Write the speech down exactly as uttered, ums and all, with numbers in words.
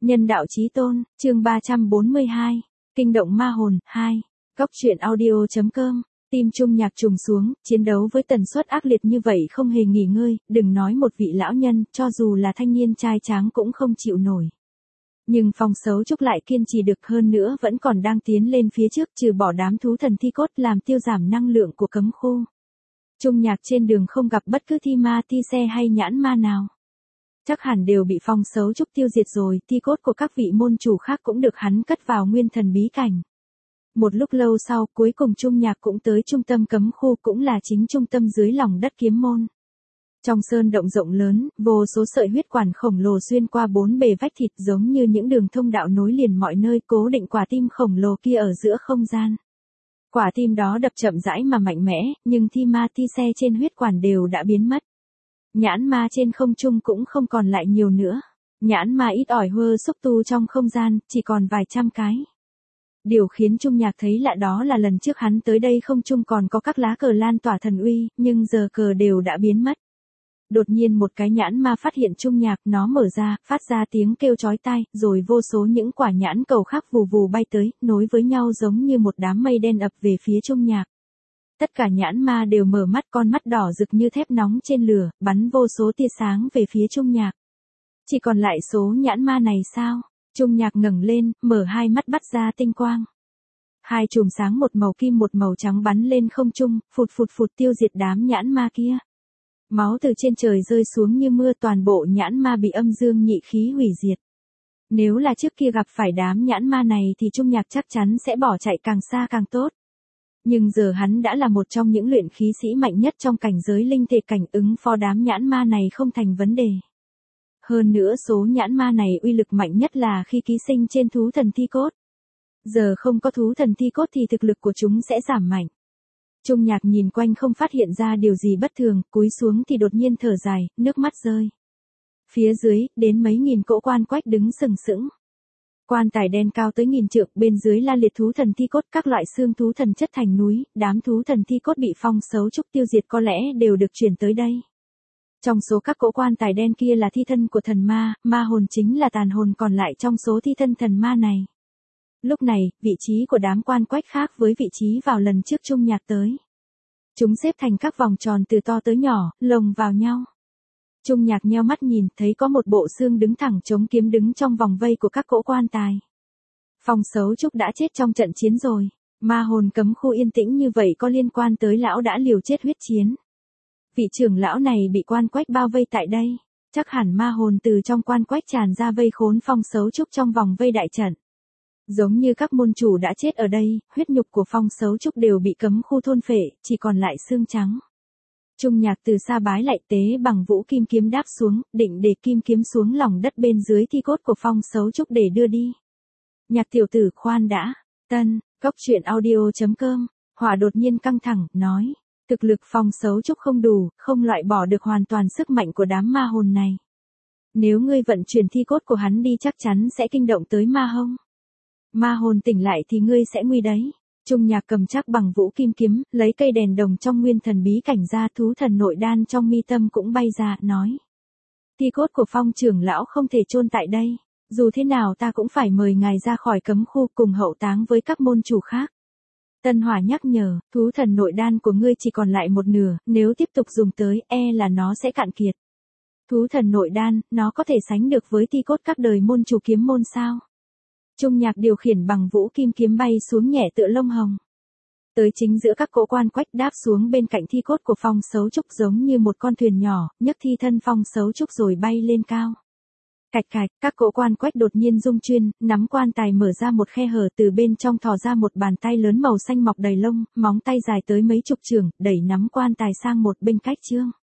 Nhân đạo chí tôn, chương ba trăm bốn mươi hai, Kinh động ma hồn, hai. Góc truyện audio chấm com, tim Trung Nhạc trùng xuống, chiến đấu với tần suất ác liệt như vậy không hề nghỉ ngơi, đừng nói một vị lão nhân, cho dù là thanh niên trai tráng cũng không chịu nổi. Nhưng Phong Sấu Trúc lại kiên trì được, hơn nữa vẫn còn đang tiến lên phía trước, trừ bỏ đám thú thần thi cốt làm tiêu giảm năng lượng của cấm khu. Trung Nhạc trên đường không gặp bất cứ thi ma thi xe hay nhãn ma nào. Chắc hẳn đều bị Phong Sấu Trúc tiêu diệt rồi, thi cốt của các vị môn chủ khác cũng được hắn cất vào nguyên thần bí cảnh. Một lúc lâu sau, cuối cùng Trung Nhạc cũng tới trung tâm cấm khu, cũng là chính trung tâm dưới lòng đất kiếm môn. Trong sơn động rộng lớn, vô số sợi huyết quản khổng lồ xuyên qua bốn bề vách thịt, giống như những đường thông đạo nối liền mọi nơi, cố định quả tim khổng lồ kia ở giữa không gian. Quả tim đó đập chậm rãi mà mạnh mẽ, nhưng thi ma thi xe trên huyết quản đều đã biến mất. Nhãn ma trên không trung cũng không còn lại nhiều nữa. Nhãn ma ít ỏi hơ xúc tu trong không gian, chỉ còn vài trăm cái. Điều khiến Trung Nhạc thấy lạ đó là lần trước hắn tới đây không trung còn có các lá cờ lan tỏa thần uy, nhưng giờ cờ đều đã biến mất. Đột nhiên một cái nhãn ma phát hiện Trung Nhạc, nó mở ra, phát ra tiếng kêu chói tai, rồi vô số những quả nhãn cầu khác vù vù bay tới, nối với nhau giống như một đám mây đen ập về phía Trung Nhạc. Tất cả nhãn ma đều mở mắt, con mắt đỏ rực như thép nóng trên lửa, bắn vô số tia sáng về phía Trung Nhạc. Chỉ còn lại số nhãn ma này sao? Trung Nhạc ngẩng lên, mở hai mắt bắt ra tinh quang. Hai chùm sáng một màu kim một màu trắng bắn lên không trung, phụt phụt phụt tiêu diệt đám nhãn ma kia. Máu từ trên trời rơi xuống như mưa, toàn bộ nhãn ma bị âm dương nhị khí hủy diệt. Nếu là trước kia gặp phải đám nhãn ma này thì Trung Nhạc chắc chắn sẽ bỏ chạy càng xa càng tốt. Nhưng giờ hắn đã là một trong những luyện khí sĩ mạnh nhất trong cảnh giới linh thể cảnh, ứng phó đám nhãn ma này không thành vấn đề. Hơn nữa số nhãn ma này uy lực mạnh nhất là khi ký sinh trên thú thần thi cốt. Giờ không có thú thần thi cốt thì thực lực của chúng sẽ giảm mạnh. Trung Nhạc nhìn quanh không phát hiện ra điều gì bất thường, cúi xuống thì đột nhiên thở dài, nước mắt rơi. Phía dưới, đến mấy nghìn cỗ quan quách đứng sừng sững. Quan tài đen cao tới nghìn trượng, bên dưới la liệt thú thần thi cốt, các loại xương thú thần chất thành núi, đám thú thần thi cốt bị Phong Sấu Trúc tiêu diệt có lẽ đều được chuyển tới đây. Trong số các cỗ quan tài đen kia là thi thân của thần ma, ma hồn chính là tàn hồn còn lại trong số thi thân thần ma này. Lúc này, vị trí của đám quan quách khác với vị trí vào lần trước Trung Nhạc tới. Chúng xếp thành các vòng tròn từ to tới nhỏ, lồng vào nhau. Trung Nhạc nheo mắt nhìn, thấy có một bộ xương đứng thẳng chống kiếm đứng trong vòng vây của các cỗ quan tài. Phong Sấu Trúc đã chết trong trận chiến rồi. Ma hồn cấm khu yên tĩnh như vậy có liên quan tới lão đã liều chết huyết chiến. Vị trưởng lão này bị quan quách bao vây tại đây. Chắc hẳn ma hồn từ trong quan quách tràn ra vây khốn Phong Sấu Trúc trong vòng vây đại trận. Giống như các môn chủ đã chết ở đây, huyết nhục của Phong Sấu Trúc đều bị cấm khu thôn phệ, chỉ còn lại xương trắng. Trung Nhạc từ xa bái lại tế bằng vũ kim kiếm đáp xuống, định để kim kiếm xuống lòng đất bên dưới thi cốt của Phong Sấu Trúc để đưa đi. Nhạc tiểu tử khoan đã, tân, góc truyện audio chấm com, Hỏa đột nhiên căng thẳng, nói, thực lực Phong Sấu Trúc không đủ, không loại bỏ được hoàn toàn sức mạnh của đám ma hồn này. Nếu ngươi vận chuyển thi cốt của hắn đi chắc chắn sẽ kinh động tới ma hông. Ma hồn tỉnh lại thì ngươi sẽ nguy đấy. Trung Nhạc cầm chắc bằng vũ kim kiếm, lấy cây đèn đồng trong nguyên thần bí cảnh ra, thú thần nội đan trong mi tâm cũng bay ra, nói. Thi cốt của Phong trưởng lão không thể chôn tại đây. Dù thế nào ta cũng phải mời ngài ra khỏi cấm khu cùng hậu táng với các môn chủ khác. Tân Hỏa nhắc nhở, thú thần nội đan của ngươi chỉ còn lại một nửa, nếu tiếp tục dùng tới, e là nó sẽ cạn kiệt. Thú thần nội đan, nó có thể sánh được với thi cốt các đời môn chủ kiếm môn sao? Trung Nhạc điều khiển bằng vũ kim kiếm bay xuống nhẹ tựa lông hồng. Tới chính giữa các cỗ quan quách đáp xuống bên cạnh thi cốt của Phong Sấu Trúc giống như một con thuyền nhỏ, nhấc thi thân Phong Sấu Trúc rồi bay lên cao. Cạch cạch, các cỗ quan quách đột nhiên rung chuyên, nắm quan tài mở ra một khe hở, từ bên trong thò ra một bàn tay lớn màu xanh mọc đầy lông, móng tay dài tới mấy chục trượng, đẩy nắm quan tài sang một bên cách trương.